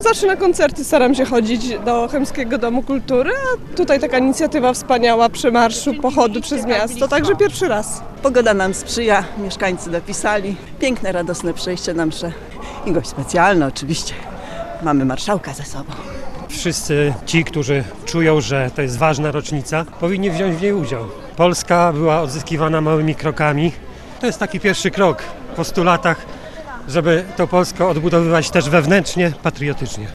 zawsze na koncerty staram się chodzić do Chełmskiego Domu Kultury, a tutaj taka inicjatywa wspaniała przemarszu, pochodu przez miasto, także pierwszy raz. Pogoda nam sprzyja, mieszkańcy dopisali. Piękne, radosne przejście na mszę. I gość specjalny oczywiście. Mamy marszałka ze sobą. Wszyscy ci, którzy czują, że to jest ważna rocznica, powinni wziąć w niej udział. Polska była odzyskiwana małymi krokami. To jest taki pierwszy krok po 100 latach, żeby to Polskę odbudowywać też wewnętrznie, patriotycznie.